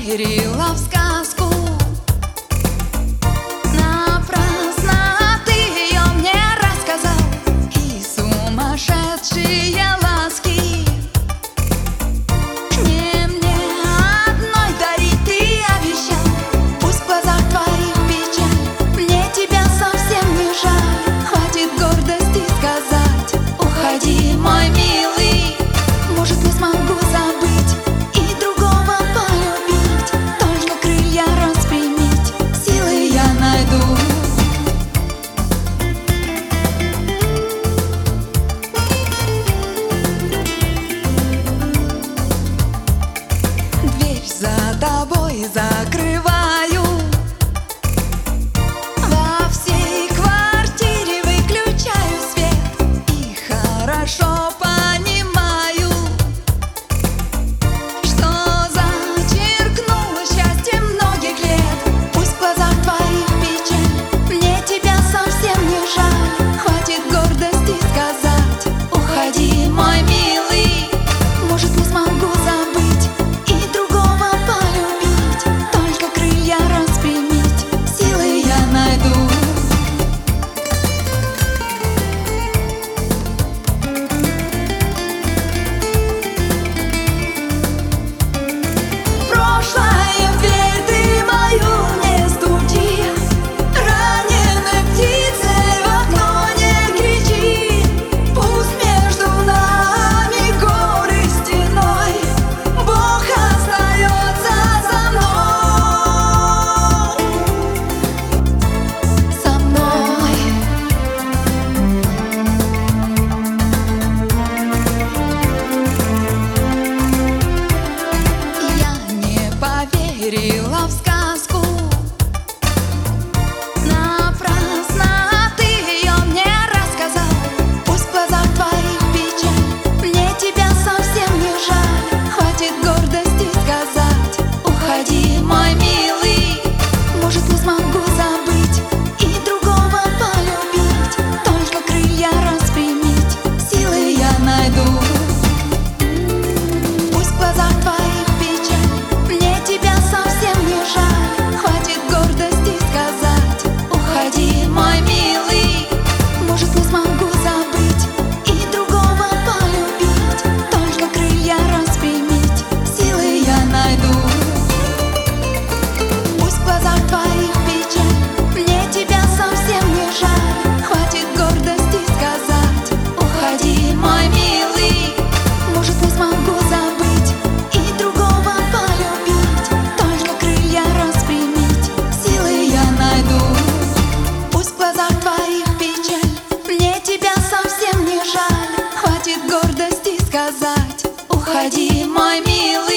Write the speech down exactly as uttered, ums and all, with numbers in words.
поверила в сказку. Напрасно ты ее мне рассказал, и сумасшедшие ласки не мне одной дарить ты обещал. Пусть в глазах твоих печаль, мне тебя совсем не жаль. Хватит гордости сказать: уходи, мой милый. Может, не смогу забыть и другого полюбить, только крылья распрямить силы я найду. Дверь за тобой закрываю, во всей квартире выключаю свет и хорошо понимаю, что зачеркнуло счастье многих лет. Пусть в глазах твоих печаль, мне тебя совсем не жаль. Хватит гордости сказать: уходи, мой милый. Может, не смогу забыть и другого полюбить, только крылья распрямить силы я найду. Прошлое в дверь ты мою не студи, раненой птицей в окно не кричи. Пусть между нами горы стеной, Бог остается со мной, со мной. Я не поверила в сказку. Напрасно ты ее мне рассказал. Пусть в глазах твоих печаль, мне тебя совсем не жаль. Хватит гордости сказать: уходи, мой милый. Может, не смогу забыть и другого полюбить, только крылья распрямить силы я найду. Пусть в глазах твоих печаль, мне тебя совсем не жаль. Хватит гордости сказать: уходи, мой милый. Может, не смогу забыть и другого полюбить, только крылья распрямить силы я найду. Пусть в глазах твоих печаль, мне тебя совсем не жаль. Хватит гордости сказать: уходи, мой милый. Может, не смогу забыть и другого полюбить, только крылья распрямить силы я найду. Пусть в глазах твоих печаль, мне тебя совсем не жаль. Хватит гордости сказать: уходи, мой милый.